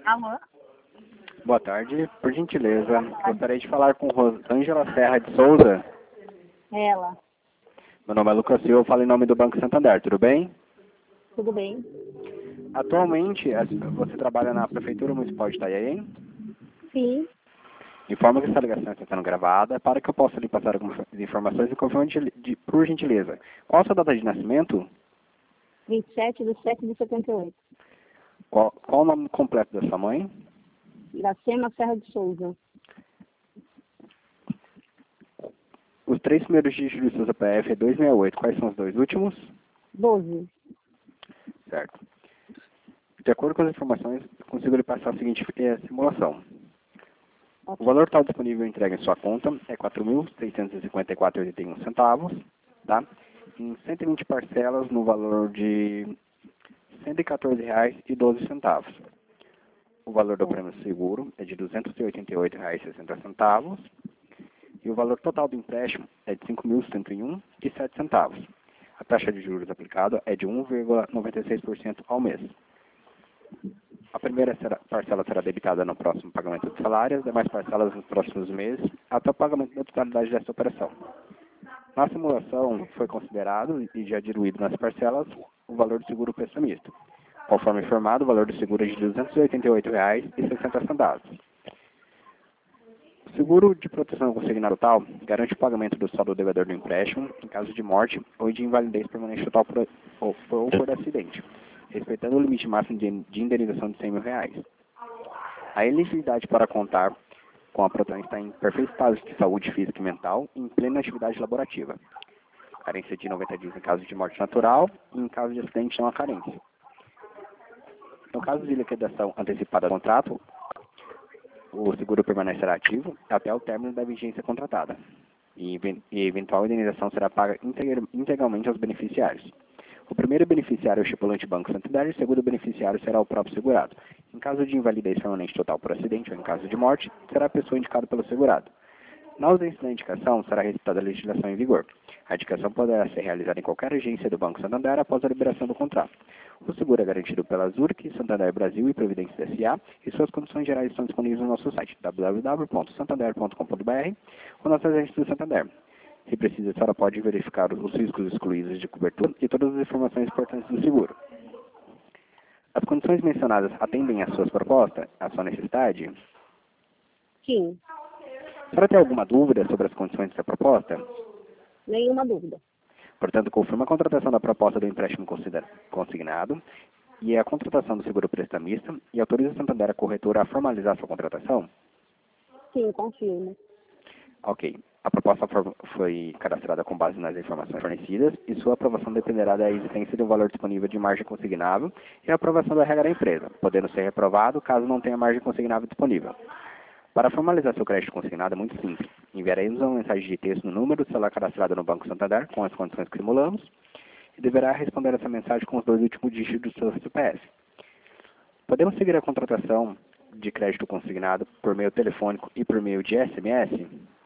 Alô? Boa tarde, por gentileza, gostaria de falar com Rosângela Serra de Souza. Ela. Meu nome é Lucas Silva, eu falo em nome do Banco Santander, tudo bem? Tudo bem? Atualmente, você trabalha na Prefeitura Municipal de Itanhaém? Sim. Informa que essa ligação está sendo gravada para que eu possa lhe passar algumas informações e confirme por gentileza. Qual a sua data de nascimento? 27/7/78. Qual o nome completo da sua mãe? Iracema Serra de Souza. Os 3 primeiros dígitos do seu CPF é 268. Quais são os 2 últimos? 12. Certo. De acordo com as informações, consigo lhe passar a seguinte simulação. O valor total disponível entregue em sua conta é R$ 4.654,81, tá? Em 120 parcelas no valor de R$ 114,12. O valor do prêmio seguro é de R$ 288,60 e o valor total do empréstimo é de R$ 5.101,07. A taxa de juros aplicada é de 1,96% ao mês. A primeira parcela será debitada no próximo pagamento do salário, as demais parcelas nos próximos meses, até o pagamento da totalidade desta operação. Na simulação, foi considerado e já diluído nas parcelas o valor do seguro prestamista. Conforme informado, o valor do seguro é de R$ 288,60. O seguro de proteção consignado total garante o pagamento do saldo do devedor do empréstimo em caso de morte ou de invalidez permanente total ou por acidente, respeitando o limite máximo de indenização de R$ 100 mil. A elegibilidade para contar com a proteção está em perfeito estado de saúde física e mental e em plena atividade laborativa. Carência de 90 dias em caso de morte natural e em caso de acidente não há carência. No caso de liquidação antecipada do contrato, o seguro permanecerá ativo até o término da vigência contratada e eventual indenização será paga integralmente aos beneficiários. O primeiro beneficiário é o estipulante Banco Santander e o segundo beneficiário será o próprio segurado. Em caso de invalidez permanente total por acidente ou em caso de morte, será a pessoa indicada pelo segurado. Na ausência da indicação, será respeitada a legislação em vigor. A indicação poderá ser realizada em qualquer agência do Banco Santander após a liberação do contrato. O seguro é garantido pela Zurich, Santander Brasil e Previdência S.A. e suas condições gerais estão disponíveis no nosso site www.santander.com.br ou nossas agências do Santander. Se precisa, a senhora pode verificar os riscos excluídos de cobertura e todas as informações importantes do seguro. As condições mencionadas atendem às suas propostas, à sua necessidade? Sim. A senhora tem alguma dúvida sobre as condições dessa proposta? Nenhuma dúvida. Portanto, confirma a contratação da proposta do empréstimo consignado e a contratação do seguro prestamista e autoriza a Santander a corretora a formalizar sua contratação? Sim, confirmo. Ok. A proposta foi cadastrada com base nas informações fornecidas e sua aprovação dependerá da existência do valor disponível de margem consignável e a aprovação da regra da empresa, podendo ser reprovado caso não tenha margem consignável disponível. Para formalizar seu crédito consignado é muito simples. Enviaremos uma mensagem de texto no número do celular cadastrado no Banco Santander com as condições que simulamos e deverá responder essa mensagem com os 2 últimos dígitos do seu CPF. Podemos seguir a contratação de crédito consignado por meio telefônico e por meio de SMS?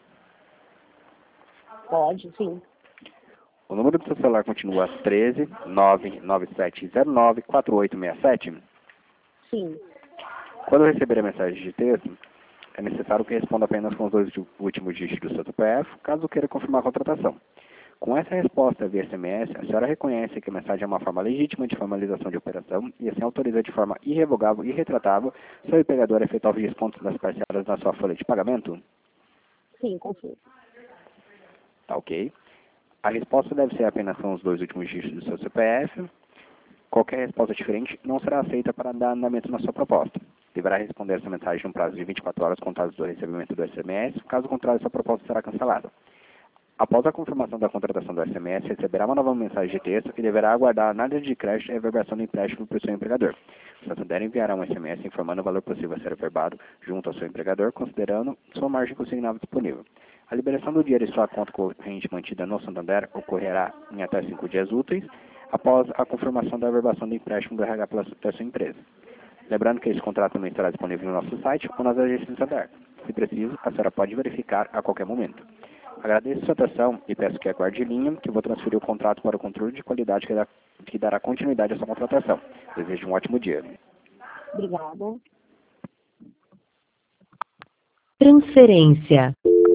Pode, sim. O número do seu celular continua 13 99709 4867? Sim. Quando receber a mensagem de texto, é necessário que responda apenas com os 2 últimos dígitos do seu CPF, caso queira confirmar a contratação. Com essa resposta via SMS, a senhora reconhece que a mensagem é uma forma legítima de formalização de operação e assim autoriza de forma irrevogável e retratável seu empregador a efetuar os descontos das parcelas na sua folha de pagamento? Sim, confirmo. Tá ok. A resposta deve ser apenas com os 2 últimos dígitos do seu CPF. Qualquer resposta diferente não será aceita para dar andamento na sua proposta. Deverá responder essa mensagem no prazo de 24 horas contadas do recebimento do SMS, caso contrário, sua proposta será cancelada. Após a confirmação da contratação do SMS, receberá uma nova mensagem de texto e deverá aguardar a análise de crédito e a reversão do empréstimo para o seu empregador. O Santander enviará um SMS informando o valor possível a ser averbado junto ao seu empregador, considerando sua margem consignável disponível. A liberação do dinheiro em sua conta corrente mantida no Santander ocorrerá em até 5 dias úteis, após a confirmação da averbação do empréstimo do RH pela sua empresa. Lembrando que esse contrato também estará disponível no nosso site ou nas agências do Santander. Se preciso, a senhora pode verificar a qualquer momento. Agradeço sua atenção e peço que aguarde em linha, que vou transferir o contrato para o controle de qualidade que dará continuidade à sua contratação. Desejo um ótimo dia. Obrigada. Transferência.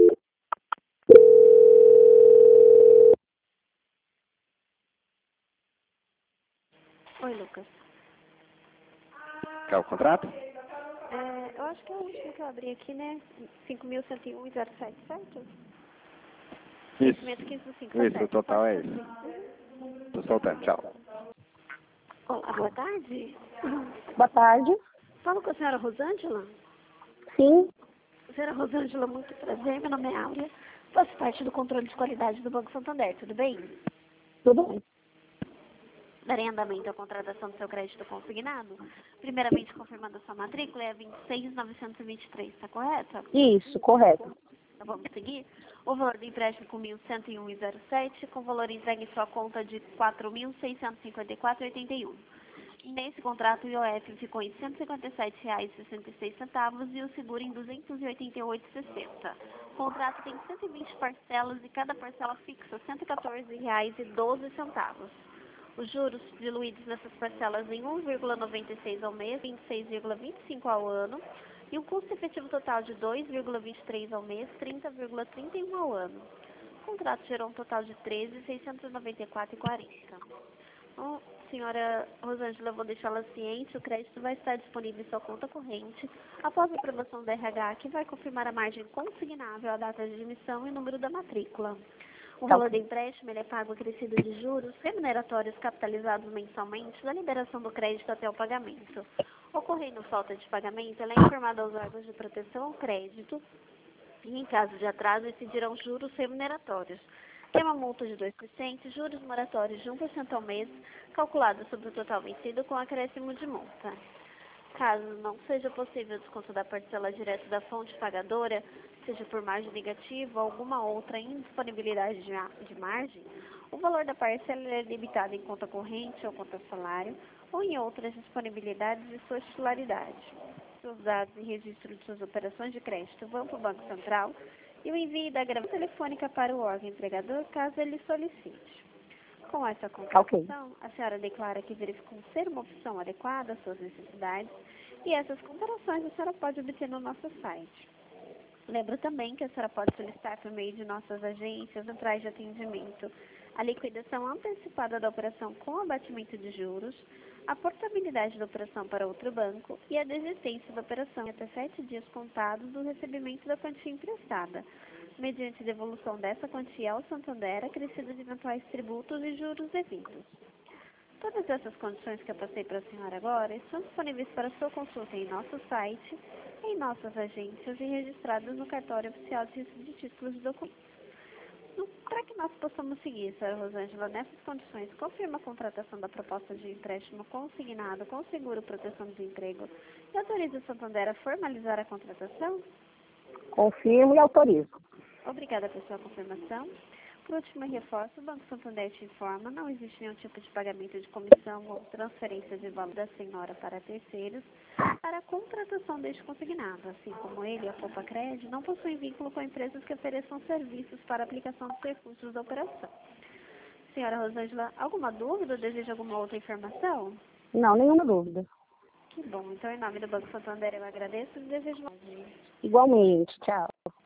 Oi, Lucas. Quer o contrato? Eu acho que é o último que eu abri aqui, né? 5.101,07, certo? Isso. 515 Isso, o total é isso. Tô soltando, tchau. Olá, boa tarde. Boa tarde. Falo com a senhora Rosângela. Sim, Senhora Rosângela, muito prazer. Meu nome é Áurea. Faço parte do controle de qualidade do Banco Santander, tudo bem? tudo bem. Darei andamento à contratação do seu crédito consignado. Primeiramente, confirmando a sua matrícula, é a 26.923, está correta? Isso, correto. Então, vamos seguir. O valor do empréstimo com 1.101,07, com valor entregue em sua conta de 4.654,81. Nesse contrato, o IOF ficou em R$ 157,66 e o seguro em R$ 288,60. O contrato tem 120 parcelas e cada parcela fixa R$ 114,12. Os juros diluídos nessas parcelas em 1,96 ao mês, 26,25 ao ano, e um custo efetivo total de 2,23 ao mês, 30,31 ao ano. O contrato gerou um total de R$ 13.694,40. Bom, senhora Rosângela, eu vou deixá-la ciente, o crédito vai estar disponível em sua conta corrente após a aprovação da RH, que vai confirmar a margem consignável, a data de emissão e o número da matrícula. O valor do empréstimo ele é pago acrescido de juros remuneratórios capitalizados mensalmente da liberação do crédito até o pagamento. Ocorrendo falta de pagamento, ela é informada aos órgãos de proteção ao crédito e, em caso de atraso, incidirão juros remuneratórios, que é uma multa de 2%, juros moratórios de 1% ao mês, calculado sobre o total vencido com acréscimo de multa. Caso não seja possível o desconto da parcela direto da fonte pagadora, seja por margem negativa ou alguma outra indisponibilidade de margem, o valor da parcela é debitado em conta corrente ou conta salário ou em outras disponibilidades de sua titularidade. Seus dados e registro de suas operações de crédito vão para o Banco Central e o envio da gravação telefônica para o órgão empregador, caso ele solicite. Com essa comparação, a senhora declara que verificou ser uma opção adequada às suas necessidades e essas comparações a senhora pode obter no nosso site. Lembro também que a senhora pode solicitar por meio de nossas agências centrais de atendimento a liquidação antecipada da operação com abatimento de juros, a portabilidade da operação para outro banco e a desistência da operação em até 7 dias contados do recebimento da quantia emprestada, mediante devolução dessa quantia ao Santander acrescida de eventuais tributos e juros devidos. Todas essas condições que eu passei para a senhora agora estão disponíveis para sua consulta em nosso site, em nossas agências e registradas no cartório oficial de registro de títulos de documentos. Para que nós possamos seguir, senhora Rosângela, nessas condições, confirma a contratação da proposta de empréstimo consignado com seguro proteção de desemprego e autoriza o Santander a formalizar a contratação? Confirmo e autorizo. Obrigada pela sua confirmação. Por último, reforço, o Banco Santander te informa, não existe nenhum tipo de pagamento de comissão ou transferência de valor da senhora para terceiros para a contratação deste consignado, assim como ele e a Poupa Cred não possuem vínculo com empresas que ofereçam serviços para aplicação dos recursos da operação. Senhora Rosângela, alguma dúvida ou deseja alguma outra informação? Não, nenhuma dúvida. Que bom. Então, em nome do Banco Santander, eu agradeço e desejo uma... Igualmente, tchau.